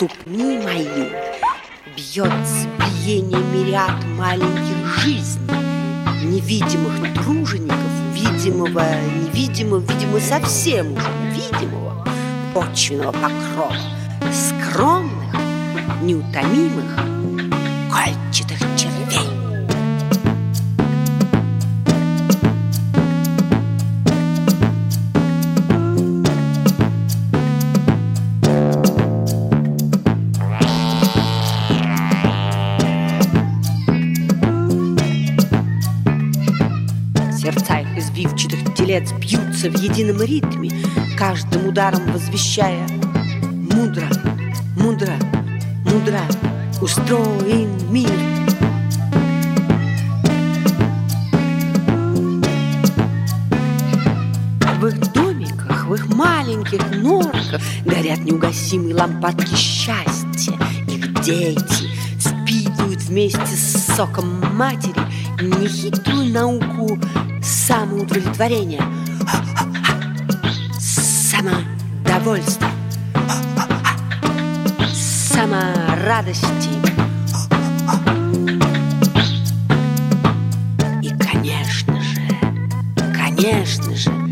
ступни мои бьется биение мириад маленьких жизней, невидимых тружеников, видимого, невидимого, видимо, совсем уже невидимого почвенного покрова, скромных, неутомимых, кольчатых червей. Сердца их извивчатых телец бьются в едином ритме, каждым ударом возвещая: мудро, мудро, мудро устроен мир. В их домиках, в их маленьких норках горят неугасимые лампадки счастья. Их дети впитывают вместе с соком матери нехитрую науку самоудовлетворения, самодовольства, саморадости. И, конечно же,